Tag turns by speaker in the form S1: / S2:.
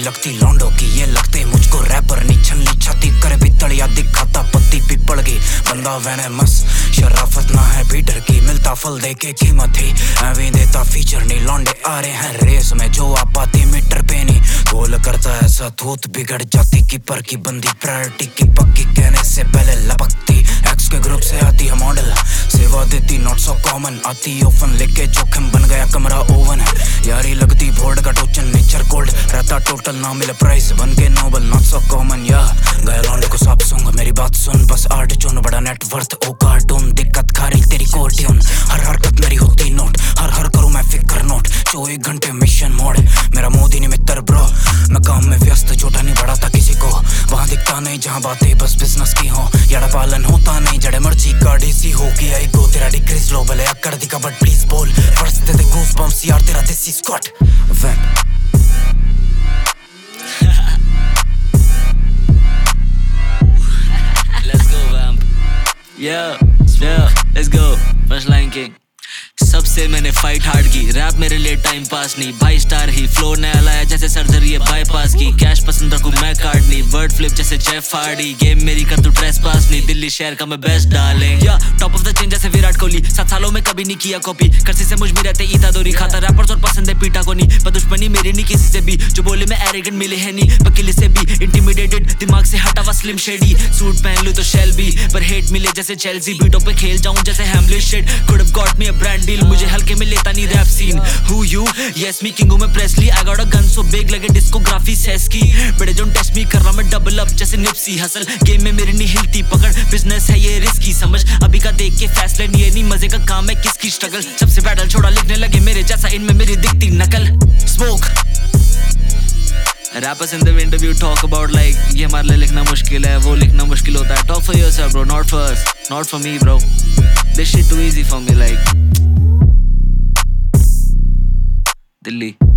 S1: लगती लौंडों की, ये लगते मुझको रैपर नी। छल्ली छाती करे पितलिया दिखाता पत्ती पिपड़ की, बंदा वेनेमस शराफत ना है पीटर की। मिलता फल दे के कीमत ही ऐवी देता फीचर नी। लौंडे आ रहे हैं रेस में जो आ पाती मीटर पे नहीं। गोल करता ऐसा थूत बिगड़ जाती कीपर की बंदी। प्रायोरिटी की पक्की कहने से पहले लपकती, एक्स के ग्रुप से आती है मॉडल, सेवा देती नॉट सो कॉमन। आती ओफन लेके जोखिम बन गया कमरा ओवन है। यारी लगती बोर्ड का टोचन नेचर कोल्ड रहता टोटल ना मिले प्राइस बन के नोबल नॉट सो कॉमन। या गया लौंडे को साफ सूंघ मेरी बात सुन, बस आर्ट चुन बड़ा नेटवर्थ ओ कार्टून। दिक्कत खारी तेरी कोर्ट्यून, हर हरकत मेरी होती नोट, हर करूँ मैं फिक्र नोट। 24 घंटे मिशन मोड मेरा मोदी नहीं मित्र ब्रो। मैं काम में व्यस्त झूठा नहीं बढ़ाता किसी को, वहाँ दिखता नहीं जहाँ बातें बस बिजनेस की हो। याड़ा पालन होता नहीं जड़े मर्जी का डीसी हो कि आई गो। तेरा डिक्रीज ग्लोबल है कर दी कबट प्लीज बोल, फर्स्ट दे दे गूस बम्स यार तेरा देसी squat vamp.
S2: Let's go vamp. Yeah, let's go. First line king. सबसे मैंने फाइट हार्ड की, रैप मेरे लिए टाइम पास नहीं। 22 स्टार ही फ्लो नया लाया जैसे सर्जरी है बाईपास की। कैश पसंद रखूं मैं कार्ड नहीं, वर्ड फ्लिप जैसे जेफ हार्डी। गेम मेरी कर तू ट्रेस पास नहीं, दिल्ली शहर का मैं बेस्ट डार्लिंग। या टॉप ऑफ द चेन जैसे विराट कोहली, 7 सालों में कभी नहीं किया कॉपी। कर्सी से मुझ में रहते ईता दोरी, खाता रैपर्स और पसंद है पीटा को नहीं। पर दुश्मनी मेरी नहीं किसी से भी, जो बोले मैं एरोगेंट मिले है नहीं। पर किले से भी इंटिमिडेटेड, दिमाग से हटा हुआ स्लिम शेडी। सूट पहन लूं तो शेल भी, पर हेट मिले जैसे चेल्सी। बीटों पे खेल जाऊं जैसे Hamlet shit, could have got me a brand deal. मुझे हल्के में लेता नहीं rap scene. Who you? Yes me king हूँ मैं Presley. I got a gun so big लगे डिस्कोग्राफी सेस की। बड़े जो टेस्ट मी कर रहा मैं डबल अप जैसे निप्सी हसल। गेम में मेरी नहीं हिलती पकड़, बिजनेस है ये रिस्की समझ। अभी का देख के फैसले नहीं, ये नहीं मजे का काम है किसकी स्ट्रगल। जब से बैटल छोड़ा लिखने लगे मेरे जैसा, इनमें मेरी दिखती नकल। Smoke Rappers in the interview talk about like ये हमारे लिए लिखना मुश्किल है, वो लिखना मुश्किल होता है। Talk for yourself bro, not for us, not for me bro. This shit too easy for me like Delhi.